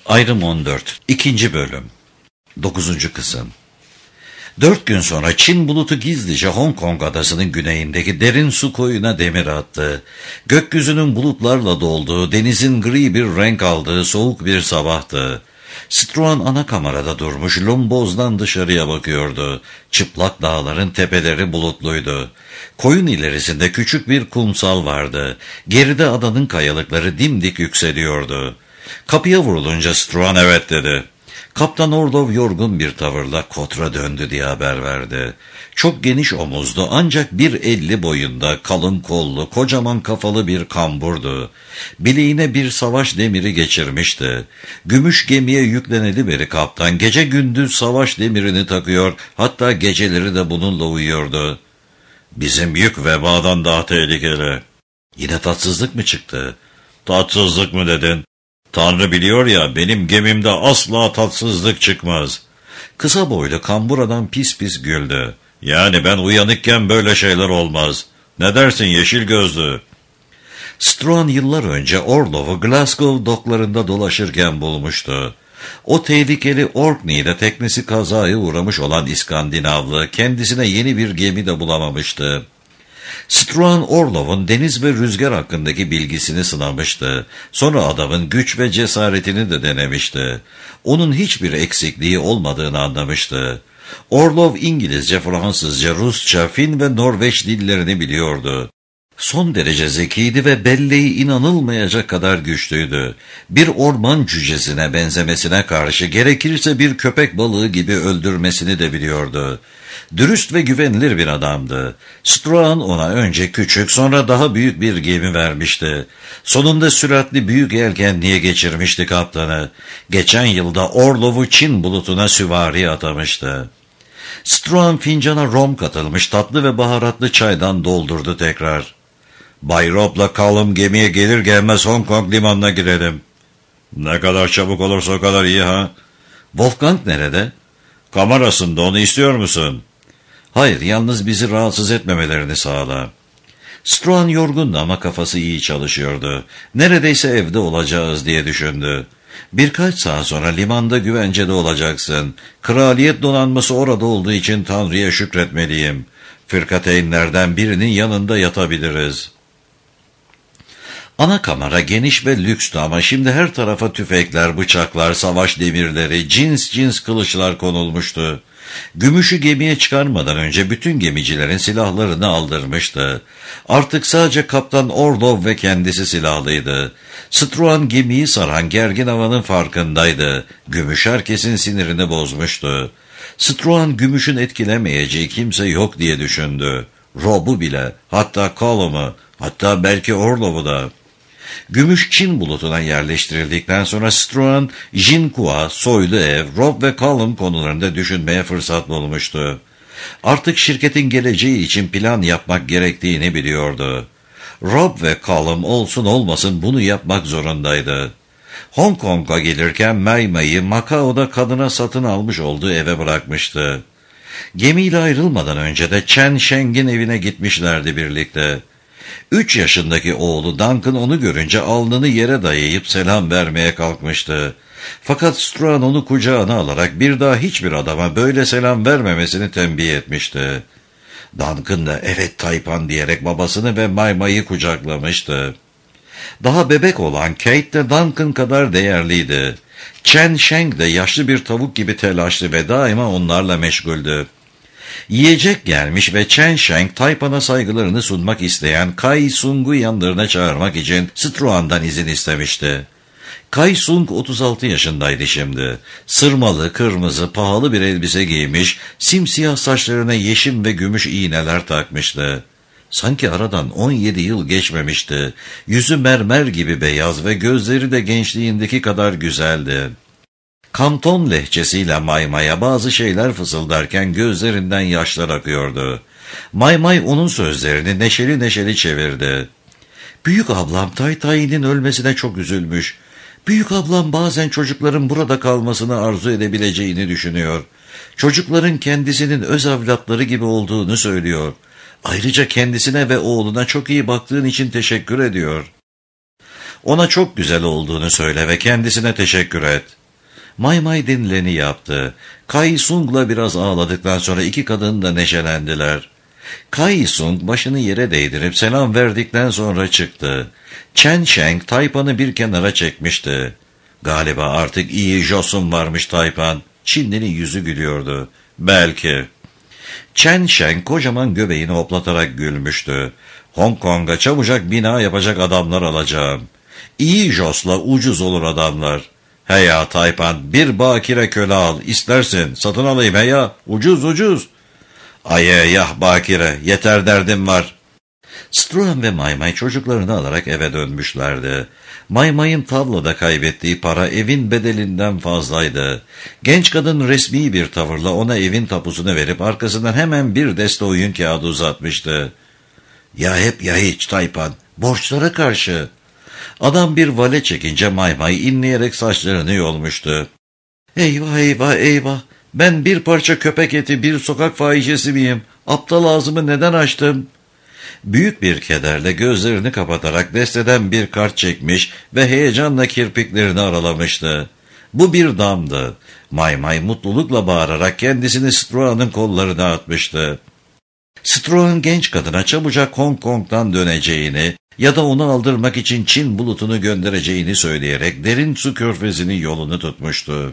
Ayrım 14. 2. Bölüm 9. Kısım 4 gün sonra Çin bulutu gizlice Hong Kong adasının güneyindeki derin su koyuna demir attı. Gökyüzünün bulutlarla dolduğu, denizin gri bir renk aldığı soğuk bir sabahtı. Struan ana kamerada durmuş, lombozdan dışarıya bakıyordu. Çıplak dağların tepeleri bulutluydu. Koyun ilerisinde küçük bir kumsal vardı. Geride adanın kayalıkları dimdik yükseliyordu. Kapıya vurulunca Struan evet dedi. Kaptan Orlov yorgun bir tavırla Kotr'a döndü diye haber verdi. Çok geniş omuzlu ancak 1.50 boyunda, kalın kollu, kocaman kafalı bir kamburdu. Bileğine bir savaş demiri geçirmişti. Gümüş gemiye yükleneli beri kaptan gece gündüz savaş demirini takıyor, hatta geceleri de bununla uyuyordu. Bizim yük vebadan daha tehlikeli. Yine tatsızlık mı çıktı? Tatsızlık mı dedin? Tanrı biliyor ya, benim gemimde asla tatsızlık çıkmaz. Kısa boylu kambur adam pis pis güldü. Yani ben uyanıkken böyle şeyler olmaz. Ne dersin yeşil gözlü? Struan yıllar önce Orlov'u Glasgow doklarında dolaşırken bulmuştu. O tehlikeli Orkney'de teknesi kazaya uğramış olan İskandinavlı kendisine yeni bir gemi de bulamamıştı. Struan Orlov'un deniz ve rüzgar hakkındaki bilgisini sınamıştı. Sonra adamın güç ve cesaretini de denemişti. Onun hiçbir eksikliği olmadığını anlamıştı. Orlov İngilizce, Fransızca, Rusça, Fin ve Norveç dillerini biliyordu. Son derece zekiydi ve belleği inanılmayacak kadar güçlüydü. Bir orman cücesine benzemesine karşı gerekirse bir köpek balığı gibi öldürmesini de biliyordu. Dürüst ve güvenilir bir adamdı. Struan ona önce küçük, sonra daha büyük bir gemi vermişti. Sonunda süratli büyük yelkenliğe geçirmişti kaptanı. Geçen yılda Orlov'u Çin bulutuna süvari atamıştı. Struan fincana rom katılmış tatlı ve baharatlı çaydan doldurdu tekrar. Bay Rob'la Callum gemiye gelir gelmez Hong Kong limanına girelim. Ne kadar çabuk olursa o kadar iyi ha? Wolfgang nerede? Kamerasında, onu istiyor musun? Hayır, yalnız bizi rahatsız etmemelerini sağla. Struan yorgundu ama kafası iyi çalışıyordu. Neredeyse evde olacağız diye düşündü. Birkaç saat sonra limanda güvencede olacaksın. Kraliyet donanması orada olduğu için Tanrı'ya şükretmeliyim. Fırkateynlerden birinin yanında yatabiliriz. Ana kamera geniş ve lükstü ama şimdi her tarafa tüfekler, bıçaklar, savaş demirleri, cins kılıçlar konulmuştu. Gümüşü gemiye çıkarmadan önce bütün gemicilerin silahlarını aldırmıştı. Artık sadece Kaptan Orlov ve kendisi silahlıydı. Struan gemiyi saran gergin havanın farkındaydı. Gümüş herkesin sinirini bozmuştu. Struan gümüşün etkilemeyeceği kimse yok diye düşündü. Rob'u bile, hatta Callum'u, hatta belki Orlov'u da. Gümüş Çin bulutuna yerleştirildikten sonra Struan, Jinkua, soylu ev, Rob ve Callum konularında düşünmeye fırsat bulmuştu. Artık şirketin geleceği için plan yapmak gerektiğini biliyordu. Rob ve Callum olsun olmasın bunu yapmak zorundaydı. Hong Kong'a gelirken Mei Mei'yi Macao'da kadına satın almış olduğu eve bırakmıştı. Gemiyle ayrılmadan önce de Chen Sheng'in evine gitmişlerdi birlikte. 3 yaşındaki oğlu Duncan onu görünce alnını yere dayayıp selam vermeye kalkmıştı. Fakat Struan onu kucağına alarak bir daha hiçbir adama böyle selam vermemesini tembih etmişti. Duncan da evet Taypan diyerek babasını ve Maymay'ı kucaklamıştı. Daha bebek olan Kate de Duncan kadar değerliydi. Chen Sheng de yaşlı bir tavuk gibi telaşlı ve daima onlarla meşguldü. Yiyecek gelmiş ve Chen Sheng Taypan'a saygılarını sunmak isteyen Kai Sung'u yanlarına çağırmak için Struan'dan izin istemişti. Kai Sung 36 yaşındaydı şimdi. Sırmalı, kırmızı, pahalı bir elbise giymiş, simsiyah saçlarına yeşim ve gümüş iğneler takmıştı. Sanki aradan 17 yıl geçmemişti. Yüzü mermer gibi beyaz ve gözleri de gençliğindeki kadar güzeldi. Kanton lehçesiyle Maymay'a bazı şeyler fısıldarken gözlerinden yaşlar akıyordu. Maymay onun sözlerini neşeli neşeli çevirdi. Büyük ablam Tay Tay'nin ölmesine çok üzülmüş. Büyük ablam bazen çocukların burada kalmasını arzu edebileceğini düşünüyor. Çocukların kendisinin öz evlatları gibi olduğunu söylüyor. Ayrıca kendisine ve oğluna çok iyi baktığın için teşekkür ediyor. Ona çok güzel olduğunu söyle ve kendisine teşekkür et. Maymay denileni yaptı. Kai Sung'la biraz ağladıktan sonra iki kadın da neşelendiler. Kai Sung başını yere değdirip selam verdikten sonra çıktı. Chen Sheng Taypan'ı bir kenara çekmişti. Galiba artık iyi Josun varmış Taypan. Çinli'nin yüzü gülüyordu. Belki. Chen Sheng kocaman göbeğini hoplatarak gülmüştü. Hong Kong'a çabucak bina yapacak adamlar alacağım. İyi Jos'la ucuz olur adamlar. He ya Taypan, bir bakire köle al. İstersin satın alayım he ya. Ucuz ucuz. Ay yah bakire, yeter derdim var. Struan ve Maymay çocuklarını alarak eve dönmüşlerdi. Maymay'ın tabloda kaybettiği para evin bedelinden fazlaydı. Genç kadın resmi bir tavırla ona evin tapusunu verip arkasından hemen bir deste oyun kağıdı uzatmıştı. Ya hep ya hiç Taypan, borçlara karşı. Adam bir vale çekince Maymay inleyerek saçlarını yolmuştu. Eyvah eyvah eyvah, ben bir parça köpek eti, bir sokak fahişesi miyim? Aptal ağzımı neden açtım? Büyük bir kederle gözlerini kapatarak desteden bir kart çekmiş ve heyecanla kirpiklerini aralamıştı. Bu bir damdı. Maymay mutlulukla bağırarak kendisini Struan'ın kollarına atmıştı. Struan genç kadına çabucak Hong Kong'dan döneceğini ya da onu aldırmak için Çin bulutunu göndereceğini söyleyerek derin su körfezinin yolunu tutmuştu.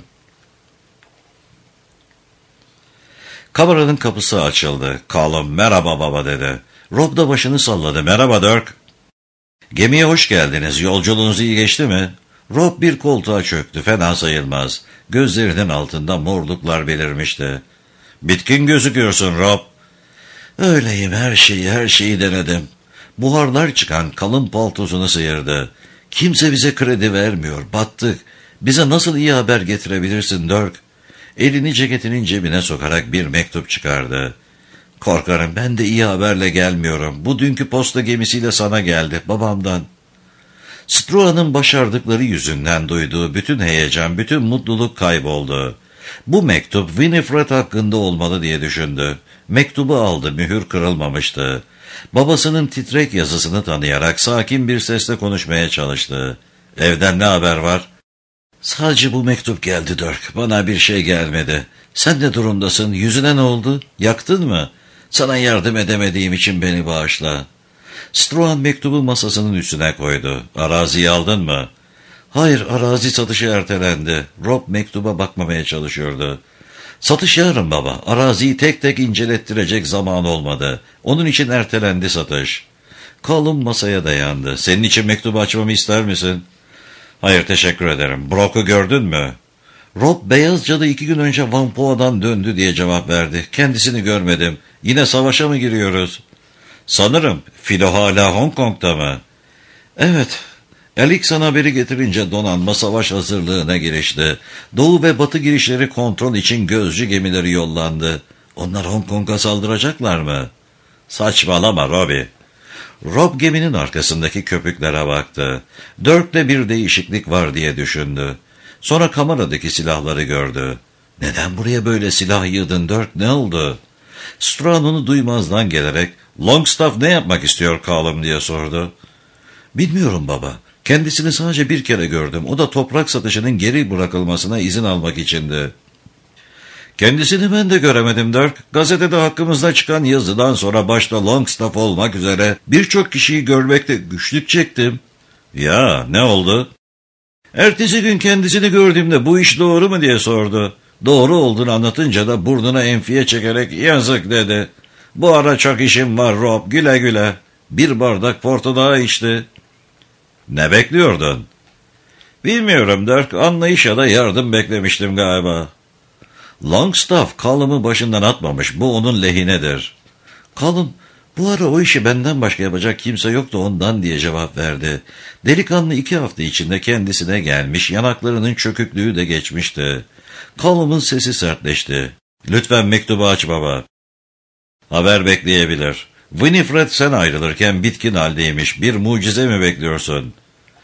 Kameranın kapısı açıldı. Callum merhaba baba dedi. Rob da başını salladı. Merhaba Dirk. Gemiye hoş geldiniz. Yolculuğunuz iyi geçti mi? Rob bir koltuğa çöktü. Fena sayılmaz. Gözlerinin altında morluklar belirmişti. Bitkin gözüküyorsun Rob. Öyleyim, her şeyi denedim. Buharlar çıkan kalın paltosunu sıyırdı. Kimse bize kredi vermiyor. Battık. Bize nasıl iyi haber getirebilirsin Dirk? Elini ceketinin cebine sokarak bir mektup çıkardı. Korkarım ben de iyi haberle gelmiyorum. Bu dünkü posta gemisiyle sana geldi, babamdan. Struan'ın başardıkları yüzünden duyduğu bütün heyecan, bütün mutluluk kayboldu. Bu mektup Winifred hakkında olmalı diye düşündü. Mektubu aldı, mühür kırılmamıştı. Babasının titrek yazısını tanıyarak sakin bir sesle konuşmaya çalıştı. Evden ne haber var? Sadece bu mektup geldi Dirk. Bana bir şey gelmedi. Sen ne durumdasın? Yüzüne ne oldu? Yaktın mı? Sana yardım edemediğim için beni bağışla. Struan mektubu masasının üstüne koydu. Araziyi aldın mı? Hayır, arazi satışı ertelendi. Rob mektuba bakmamaya çalışıyordu. Satış yarın baba. Araziyi tek tek incelettirecek zaman olmadı. Onun için ertelendi satış. Callum masaya dayandı. Senin için mektubu açmamı ister misin? Hayır, teşekkür ederim. Brock'u gördün mü? Rob beyaz cadı 2 gün önce Whampoa'dan döndü diye cevap verdi. Kendisini görmedim. Yine savaşa mı giriyoruz? Sanırım. Filo hala Hong Kong'da mı? Evet. Elixon haberi getirince donanma savaş hazırlığına girişti. Doğu ve batı girişleri kontrol için gözcü gemileri yollandı. Onlar Hong Kong'a saldıracaklar mı? Saçmalama Robbie. Rob geminin arkasındaki köpüklere baktı. Dirk'le bir değişiklik var diye düşündü. Sonra kameradaki silahları gördü. Neden buraya böyle silah yığdın Dirk, ne oldu? Struan onu duymazdan gelerek Longstaff ne yapmak istiyor Callum diye sordu. Bilmiyorum baba. Kendisini sadece bir kere gördüm. O da toprak satışının geri bırakılmasına izin almak içindi. Kendisini ben de göremedim Dirk. Gazetede hakkımızda çıkan yazıdan sonra başta Longstaff olmak üzere birçok kişiyi görmekte güçlük çektim. Ya ne oldu? Ertesi gün kendisini gördüğümde bu iş doğru mu diye sordu. Doğru olduğunu anlatınca da burnuna enfiye çekerek yazık dedi. Bu ara çok işim var Rob, güle güle. Bir bardak porto daha içti. Ne bekliyordun? Bilmiyorum Dirk, anlayış ya da yardım beklemiştim galiba. Longstaff Callum'u başından atmamış, bu onun lehinedir. Callum, bu ara o işi benden başka yapacak kimse yoktu ondan diye cevap verdi. Delikanlı 2 hafta içinde kendisine gelmiş, yanaklarının çöküklüğü de geçmişti. Callum'un sesi sertleşti. Lütfen mektubu aç baba. Haber bekleyebilir. Winifred sen ayrılırken bitkin haldeymiş. Bir mucize mi bekliyorsun?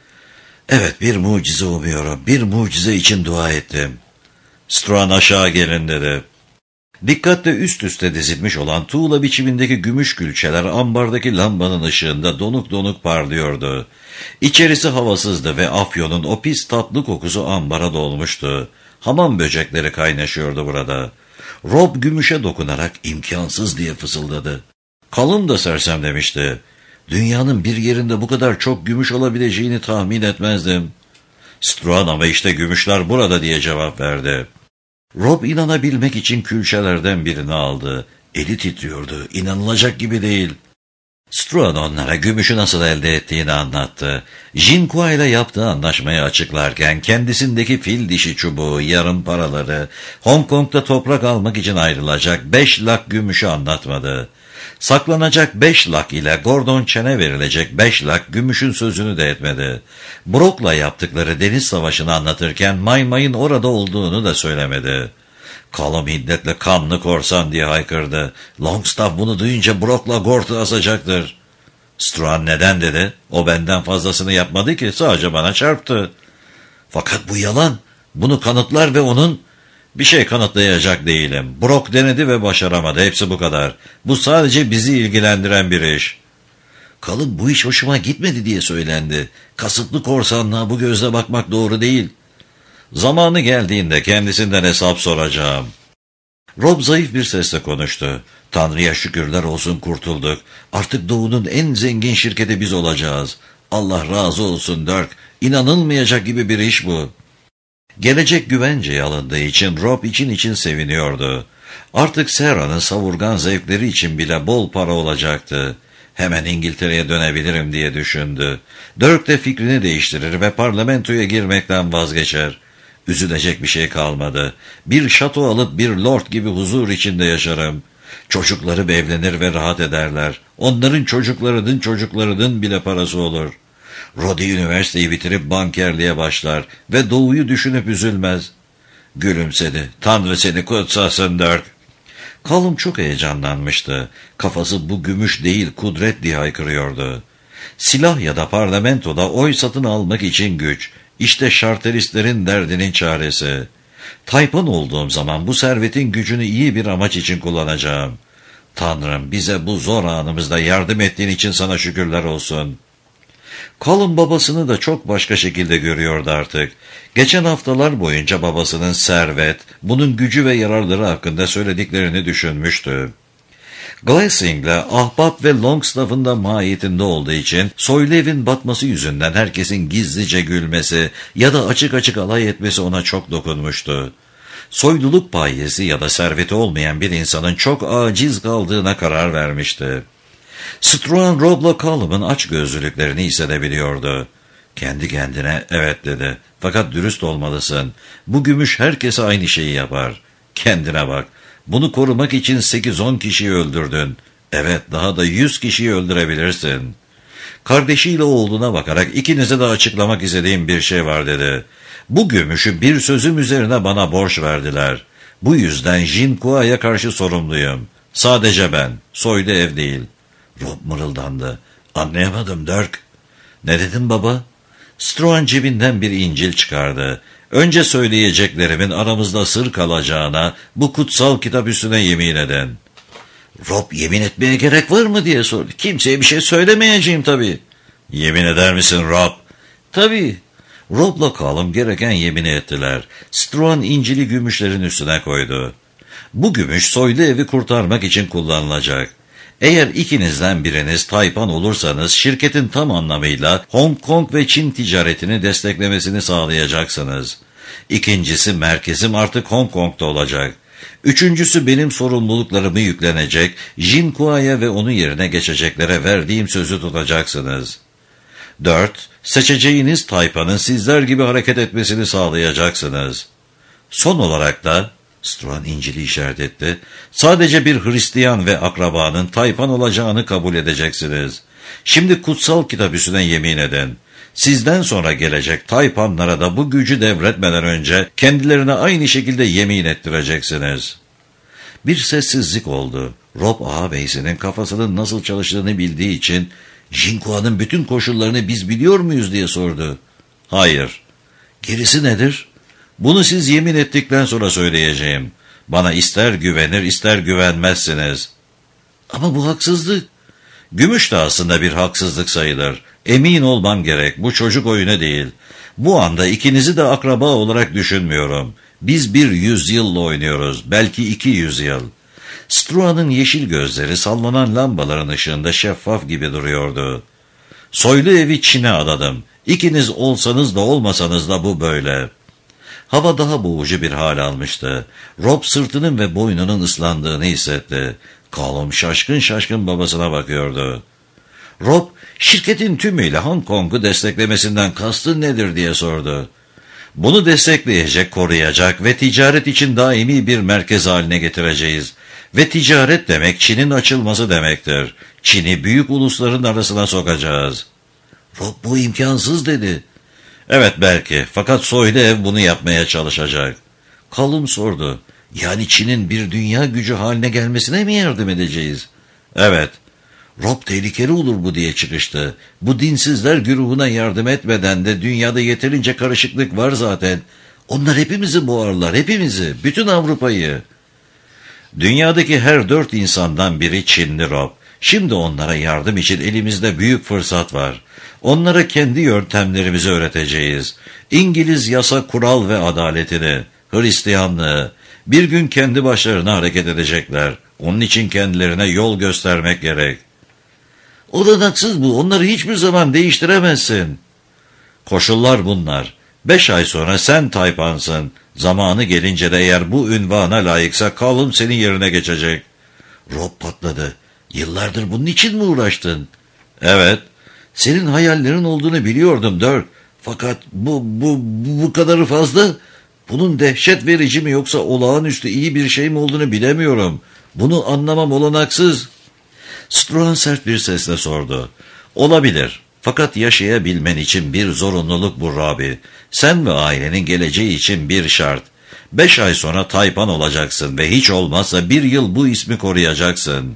Evet, bir mucize umuyorum. Bir mucize için dua ettim. Struan aşağı gelin dedi. Dikkatle üst üste dizilmiş olan tuğla biçimindeki gümüş külçeler ambardaki lambanın ışığında donuk donuk parlıyordu. İçerisi havasızdı ve afyonun o pis tatlı kokusu ambara dolmuştu. Hamam böcekleri kaynaşıyordu burada. Rob gümüşe dokunarak imkansız diye fısıldadı. Kalın da sersemlemişti. Dünyanın bir yerinde bu kadar çok gümüş olabileceğini tahmin etmezdim. Struan ama işte gümüşler burada diye cevap verdi. Rob inanabilmek için külçelerden birini aldı. Eli titriyordu. İnanılacak gibi değil. Struan onlara gümüşü nasıl elde ettiğini anlattı. Jinkua ile yaptığı anlaşmayı açıklarken kendisindeki fil dişi çubuğu, yarım paraları, Hong Kong'da toprak almak için ayrılacak 5 lak gümüşü anlatmadı. Saklanacak 5 lak ile Gordon Chen'e verilecek 5 lak gümüşün sözünü de etmedi. Brock'la yaptıkları deniz savaşını anlatırken May May'ın orada olduğunu da söylemedi. Kalım hiddetle kanlı korsan diye haykırdı. Longstaff bunu duyunca Brock'la Gort'u asacaktır. Struan neden dedi. O benden fazlasını yapmadı ki, sadece bana çarptı. Fakat bu yalan. Bunu kanıtlar ve onun... Bir şey kanıtlayacak değilim. Brock denedi ve başaramadı. Hepsi bu kadar. Bu sadece bizi ilgilendiren bir iş. Kalın bu iş hoşuma gitmedi diye söylendi. Kasıtlı korsanlığa bu gözle bakmak doğru değil. Zamanı geldiğinde kendisinden hesap soracağım. Rob zayıf bir sesle konuştu. Tanrı'ya şükürler olsun kurtulduk. Artık Doğu'nun en zengin şirketi biz olacağız. Allah razı olsun Dirk. İnanılmayacak gibi bir iş bu. Gelecek güvenceye alındığı için Rob için seviniyordu. Artık Sarah'nın savurgan zevkleri için bile bol para olacaktı. Hemen İngiltere'ye dönebilirim diye düşündü. Dirk de fikrini değiştirir ve parlamentoya girmekten vazgeçer. Üzülecek bir şey kalmadı. Bir şato alıp bir lord gibi huzur içinde yaşarım. Çocukları evlenir ve rahat ederler. Onların çocuklarının bile parası olur. Roddy üniversiteyi bitirip bankerliğe başlar ve Doğu'yu düşünüp üzülmez. Gülümsedi. Tanrı seni kutsasın Dirk. Callum çok heyecanlanmıştı. Kafası bu gümüş değil kudret diye haykırıyordu. Silah ya da parlamentoda oy satın almak için güç. İşte şarteristlerin derdinin çaresi. Taypan olduğum zaman bu servetin gücünü iyi bir amaç için kullanacağım. Tanrım bize bu zor anımızda yardım ettiğin için sana şükürler olsun. Callum babasını da çok başka şekilde görüyordu artık. Geçen haftalar boyunca babasının servet, bunun gücü ve yararları hakkında söylediklerini düşünmüştü. Glassing'le ahbap ve Longstaff'ın da mahiyetinde olduğu için soylu evin batması yüzünden herkesin gizlice gülmesi ya da açık açık alay etmesi ona çok dokunmuştu. Soyluluk payesi ya da serveti olmayan bir insanın çok aciz kaldığına karar vermişti. Struan Rob'la Callum'un açgözlülüklerini hissedebiliyordu. Kendi kendine evet dedi. Fakat dürüst olmalısın. Bu gümüş herkese aynı şeyi yapar. Kendine bak. Bunu korumak için 8-10 kişiyi öldürdün. Evet, daha da 100 kişiyi öldürebilirsin. Kardeşiyle oğluna bakarak ikinize de açıklamak istediğim bir şey var dedi. Bu gümüşü bir sözüm üzerine bana borç verdiler. Bu yüzden Jinkua'ya karşı sorumluyum. Sadece ben, soylu ev değil. Rob mırıldandı. Anlayamadım Dirk. Ne dedin baba? Struan cebinden bir İncil çıkardı. Önce söyleyeceklerimin aramızda sır kalacağına bu kutsal kitap üstüne yemin edin. Rob yemin etmeye gerek var mı diye sordu. Kimseye bir şey söylemeyeceğim tabii. Yemin eder misin Rob? Tabii. Rob'la Callum gereken yemini ettiler. Struan İncil'i gümüşlerin üstüne koydu. Bu gümüş soylu evi kurtarmak için kullanılacak. Eğer ikinizden biriniz Taypan olursanız şirketin tam anlamıyla Hong Kong ve Çin ticaretini desteklemesini sağlayacaksınız. İkincisi merkezim artık Hong Kong'da olacak. Üçüncüsü benim sorumluluklarımı yüklenecek, Jinkua'ya ve onun yerine geçeceklere verdiğim sözü tutacaksınız. 4. Seçeceğiniz Taypan'ın sizler gibi hareket etmesini sağlayacaksınız. Son olarak da Struan İncil'i işaret etti. Sadece bir Hristiyan ve akrabanın Taypan olacağını kabul edeceksiniz. Şimdi kutsal kitap üstüne yemin edin. Sizden sonra gelecek Taypanlara da bu gücü devretmeden önce kendilerine aynı şekilde yemin ettireceksiniz. Bir sessizlik oldu. Rob ağabeyisinin kafasının nasıl çalıştığını bildiği için Jinkua'nın bütün koşullarını biz biliyor muyuz diye sordu. Hayır. Gerisi nedir? Bunu siz yemin ettikten sonra söyleyeceğim. Bana ister güvenir ister güvenmezsiniz. Ama bu haksızlık. Gümüş de aslında bir haksızlık sayılır. Emin olmam gerek, bu çocuk oyunu değil. Bu anda ikinizi de akraba olarak düşünmüyorum. Biz bir yüzyılla oynuyoruz, belki 200 yıl. Struan'ın yeşil gözleri sallanan lambaların ışığında şeffaf gibi duruyordu. Soylu evi Çin'e adadım. İkiniz olsanız da olmasanız da bu böyle. Hava daha boğucu bir hal almıştı. Rob sırtının ve boynunun ıslandığını hissetti. Callum şaşkın şaşkın babasına bakıyordu. Rob, şirketin tümüyle Hong Kong'u desteklemesinden kastın nedir diye sordu. Bunu destekleyecek, koruyacak ve ticaret için daimi bir merkez haline getireceğiz. Ve ticaret demek Çin'in açılması demektir. Çin'i büyük ulusların arasına sokacağız. Rob, bu imkansız dedi. Evet belki, fakat soylu ev bunu yapmaya çalışacak. Callum sordu. Yani Çin'in bir dünya gücü haline gelmesine mi yardım edeceğiz? Evet. Rob, tehlikeli olur bu diye çıkıştı. Bu dinsizler güruhuna yardım etmeden de dünyada yeterince karışıklık var zaten. Onlar hepimizi boğarlar, hepimizi, bütün Avrupa'yı. Dünyadaki her 4 insandan biri Çinli Rob. Şimdi onlara yardım için elimizde büyük fırsat var. Onlara kendi yöntemlerimizi öğreteceğiz. İngiliz yasa, kural ve adaletini, Hristiyanlığı. Bir gün kendi başlarına hareket edecekler. Onun için kendilerine yol göstermek gerek. Olanaksız bu. Onları hiçbir zaman değiştiremezsin. Koşullar bunlar. 5 ay sonra sen Taypan'sın. Zamanı gelince de eğer bu ünvana layıksa Callum senin yerine geçecek. Rob patladı. Yıllardır bunun için mi uğraştın? Evet. Senin hayallerin olduğunu biliyordum Dirk. Fakat bu kadarı fazla. Bunun dehşet verici mi yoksa olağanüstü iyi bir şey mi olduğunu bilemiyorum. Bunu anlamam olanaksız. Struan sert bir sesle sordu. Olabilir. Fakat yaşayabilmen için bir zorunluluk bu Robbie. Sen ve ailenin geleceği için bir şart. 5 ay sonra Taypan olacaksın ve hiç olmazsa 1 yıl bu ismi koruyacaksın.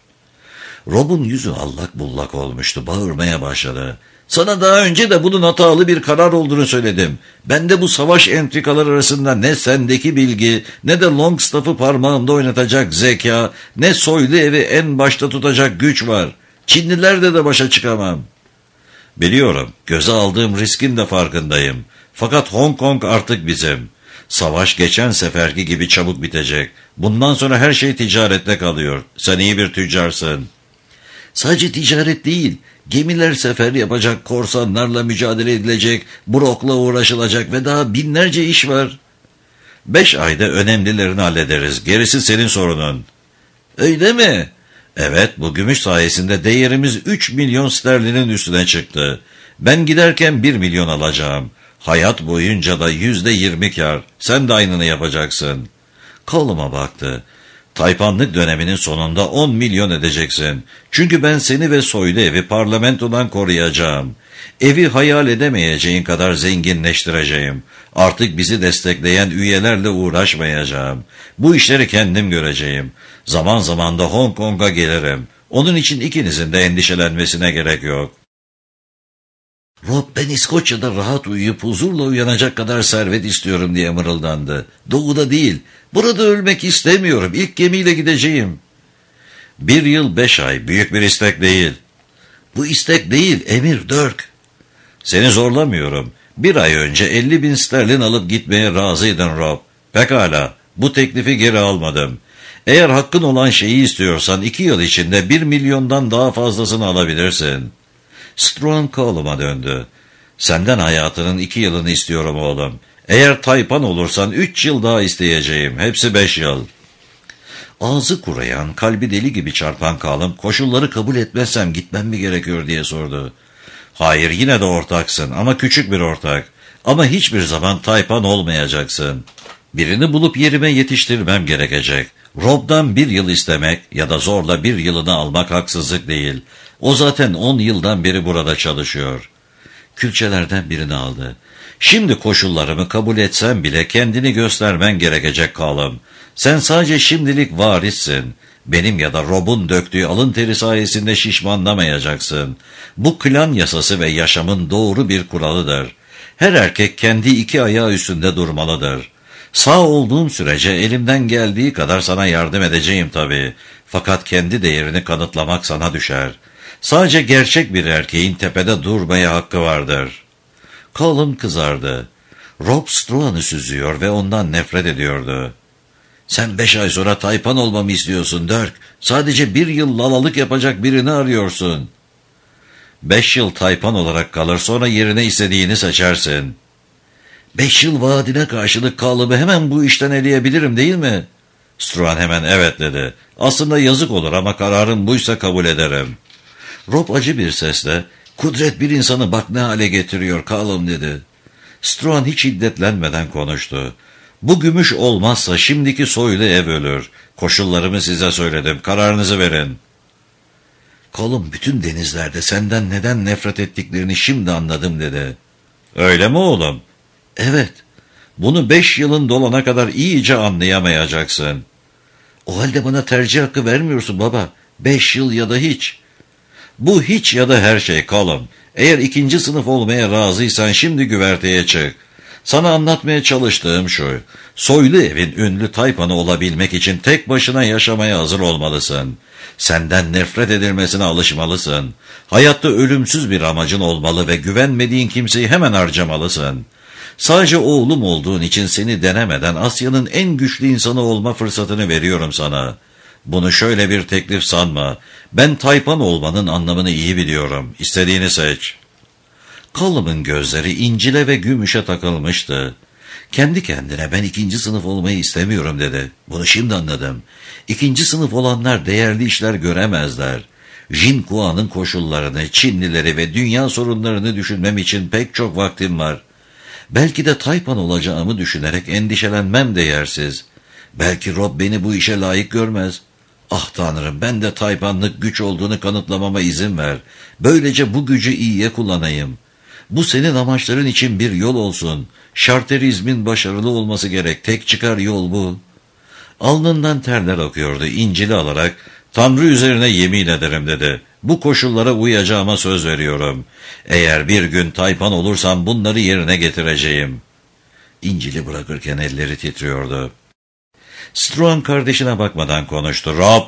Rob'un yüzü allak bullak olmuştu. Bağırmaya başladı. Sana daha önce de bunun hatalı bir karar olduğunu söyledim. Bende bu savaş entrikaları arasında ne sendeki bilgi, ne de Longstaff'ı parmağımda oynatacak zeka, ne soylu evi en başta tutacak güç var. Çinlilerle de başa çıkamam. Biliyorum, göze aldığım riskin de farkındayım. Fakat Hong Kong artık bizim. Savaş geçen seferki gibi çabuk bitecek. Bundan sonra her şey ticarette kalıyor. Sen iyi bir tüccarsın. Sadece ticaret değil, gemiler sefer yapacak, korsanlarla mücadele edilecek, Brock'la uğraşılacak ve daha binlerce iş var. 5 ayda önemlilerini hallederiz, gerisi senin sorunun. Öyle mi? Evet, bu gümüş sayesinde değerimiz 3 milyon sterlinin üstüne çıktı. Ben giderken 1 milyon alacağım. Hayat boyunca da %20 kar. Sen de aynını yapacaksın. Callum'a baktı. Taypanlık döneminin sonunda 10 milyon edeceksin. Çünkü ben seni ve soylu evi parlamentodan koruyacağım. Evi hayal edemeyeceğin kadar zenginleştireceğim. Artık bizi destekleyen üyelerle uğraşmayacağım. Bu işleri kendim göreceğim. Zaman zaman da Hong Kong'a gelirim. Onun için ikinizin de endişelenmesine gerek yok. Rob, ben İskoçya'da rahat uyuyup huzurla uyanacak kadar servet istiyorum diye mırıldandı. Doğuda değil, burada ölmek istemiyorum, ilk gemiyle gideceğim. 1 yıl 5 ay, büyük bir istek değil. Bu istek değil, emir Dirk. Seni zorlamıyorum. 1 ay önce 50.000 sterlin alıp gitmeye razıydın Rob. Pekala, bu teklifi geri almadım. Eğer hakkın olan şeyi istiyorsan 2 yıl içinde 1 milyondan daha fazlasını alabilirsin. Struan Callum'a döndü. Senden hayatının 2 yılını istiyorum oğlum. Eğer Taypan olursan 3 yıl daha isteyeceğim. Hepsi 5 yıl. Ağzı kuruyan, kalbi deli gibi çarpan Callum, koşulları kabul etmezsem gitmem mi gerekiyor diye sordu. Hayır, yine de ortaksın ama küçük bir ortak. Ama hiçbir zaman Taypan olmayacaksın. Birini bulup yerime yetiştirmem gerekecek. Rob'dan 1 yıl istemek ya da zorla 1 yılını almak haksızlık değil. O zaten 10 yıldan beri burada çalışıyor. Külçelerden birini aldı. Şimdi koşullarımı kabul etsem bile kendini göstermen gerekecek Callum. Sen sadece şimdilik varissin. Benim ya da Rob'un döktüğü alın teri sayesinde şişmanlamayacaksın. Bu klan yasası ve yaşamın doğru bir kuralıdır. Her erkek kendi 2 ayağı üstünde durmalıdır. Sağ olduğum sürece elimden geldiği kadar sana yardım edeceğim tabii. Fakat kendi değerini kanıtlamak sana düşer. Sadece gerçek bir erkeğin tepede durmaya hakkı vardır. Colin kızardı. Rob Struan'ı süzüyor ve ondan nefret ediyordu. Sen 5 ay sonra taypan olmamı istiyorsun Dirk. Sadece 1 yıl lalalık yapacak birini arıyorsun. 5 yıl taypan olarak kalır, sonra yerine istediğini seçersin. 5 yıl vaadine karşılık kalıbı hemen bu işten eleyebilirim değil mi? Struan hemen evet dedi. Aslında yazık olur ama kararın buysa kabul ederim. Rob acı bir sesle, kudret bir insanı bak ne hale getiriyor Callum dedi. Struan hiç hiddetlenmeden konuştu. Bu gümüş olmazsa şimdiki soylu ev ölür. Koşullarımı size söyledim, kararınızı verin. Callum bütün denizlerde senden neden nefret ettiklerini şimdi anladım dedi. Öyle mi oğlum? Evet. Bunu 5 yılın dolana kadar iyice anlayamayacaksın. O halde bana tercih hakkı vermiyorsun baba. 5 yıl ya da hiç. Bu hiç ya da her şey Callum. Eğer 2. sınıf olmaya razıysan şimdi güverteye çık. Sana anlatmaya çalıştığım şu. Soylu evin ünlü tayfanı olabilmek için tek başına yaşamaya hazır olmalısın. Senden nefret edilmesine alışmalısın. Hayatta ölümsüz bir amacın olmalı ve güvenmediğin kimseyi hemen harcamalısın. Sadece oğlum olduğun için seni denemeden Asya'nın en güçlü insanı olma fırsatını veriyorum sana. Bunu şöyle bir teklif sanma. Ben taypan olmanın anlamını iyi biliyorum. İstediğini seç. Callum'un gözleri incile ve gümüşe takılmıştı. Kendi kendine ben 2. sınıf olmayı istemiyorum dedi. Bunu şimdi anladım. 2. sınıf olanlar değerli işler göremezler. Jinkua'nın koşullarını, Çinlileri ve dünya sorunlarını düşünmem için pek çok vaktim var. Belki de taypan olacağımı düşünerek endişelenmem de yersiz. Belki Rob beni bu işe layık görmez. Ah Tanrım, ben de taypanlık güç olduğunu kanıtlamama izin ver. Böylece bu gücü iyiye kullanayım. Bu senin amaçların için bir yol olsun. Şarterizmin başarılı olması gerek. Tek çıkar yol bu. Alnından terler akıyordu. İncil'i alarak Tanrı üzerine yemin ederim dedi. Bu koşullara uyacağıma söz veriyorum. Eğer bir gün taypan olursam bunları yerine getireceğim. İncil'i bırakırken elleri titriyordu. Struan kardeşine bakmadan konuştu. Rob,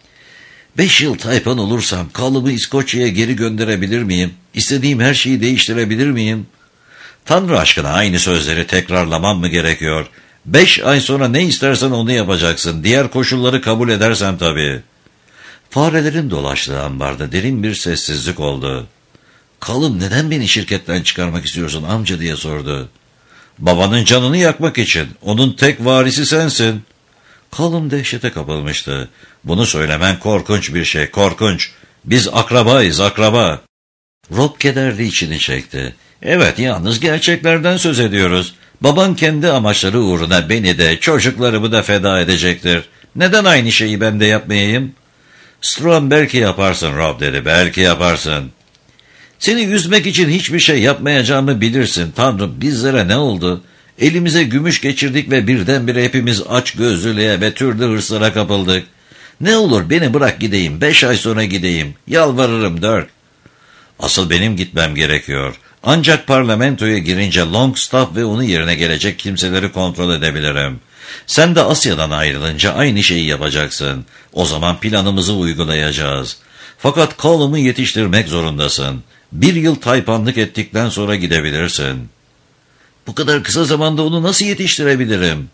5 yıl taypan olursam Callum'u İskoçya'ya geri gönderebilir miyim? İstediğim her şeyi değiştirebilir miyim? Tanrı aşkına aynı sözleri tekrarlamam mı gerekiyor? 5 ay sonra ne istersen onu yapacaksın. Diğer koşulları kabul edersem tabii. Farelerin dolaştığı ambarda derin bir sessizlik oldu. Callum, neden beni şirketten çıkarmak istiyorsun amca diye sordu. Babanın canını yakmak için. Onun tek varisi sensin. Callum dehşete kapılmıştı. Bunu söylemen korkunç bir şey, korkunç. Biz akrabayız, akraba. Rob kederli içini çekti. Evet, yalnız gerçeklerden söz ediyoruz. Baban kendi amaçları uğruna beni de, çocuklarımı da feda edecektir. Neden aynı şeyi ben de yapmayayım? Struan, belki yaparsın Rob dedi, belki yaparsın. Seni üzmek için hiçbir şey yapmayacağımı bilirsin. Tanrım, bizlere ne oldu? Elimize gümüş geçirdik ve birdenbire hepimiz aç gözlülüğe ve türlü hırslara kapıldık. Ne olur beni bırak gideyim, 5 ay sonra gideyim. Yalvarırım Dirk. Asıl benim gitmem gerekiyor. Ancak parlamentoya girince Longstaff ve onun yerine gelecek kimseleri kontrol edebilirim. Sen de Asya'dan ayrılınca aynı şeyi yapacaksın. O zaman planımızı uygulayacağız. Fakat Callum'u yetiştirmek zorundasın. 1 yıl taypanlık ettikten sonra gidebilirsin. Bu kadar kısa zamanda onu nasıl yetiştirebilirim?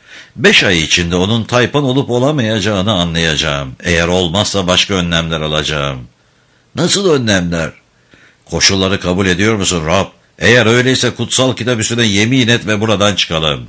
5 ay içinde onun taypan olup olamayacağını anlayacağım. Eğer olmazsa başka önlemler alacağım. Nasıl önlemler? Koşulları kabul ediyor musun Rob? Eğer öyleyse kutsal kitap üstüne yemin et ve buradan çıkalım.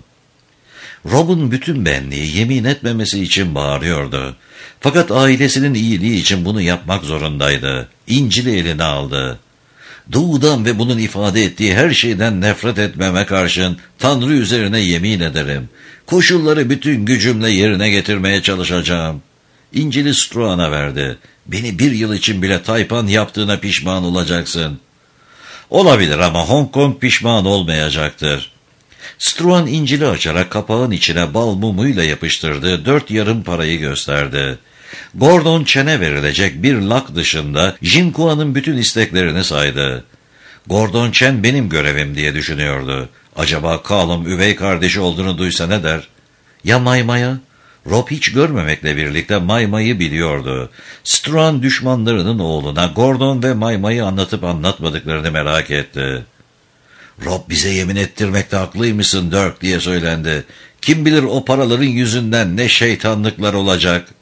Rob'un bütün benliği yemin etmemesi için bağırıyordu. Fakat ailesinin iyiliği için bunu yapmak zorundaydı. İncil'i eline aldı. Doğudan ve bunun ifade ettiği her şeyden nefret etmeme karşın Tanrı üzerine yemin ederim. Koşulları bütün gücümle yerine getirmeye çalışacağım. İncil'i Struan'a verdi. Beni 1 yıl için bile taypan yaptığına pişman olacaksın. Olabilir ama Hong Kong pişman olmayacaktır. Struan İncil'i açarak kapağın içine bal mumuyla yapıştırdığı 4 yarım parayı gösterdi. Gordon Chen'e verilecek 1 lak dışında Jinkua'nın bütün isteklerini saydı. Gordon Chen benim görevim diye düşünüyordu. Acaba Callum üvey kardeşi olduğunu duysa ne der? Ya Maymaya? Rob hiç görmemekle birlikte Maymay'ı biliyordu. Strawn düşmanlarının oğluna Gordon ve Maymay'ı anlatıp anlatmadıklarını merak etti. Rob bize yemin ettirmekte haklıymışsın Dirk diye söylendi. Kim bilir o paraların yüzünden ne şeytanlıklar olacak.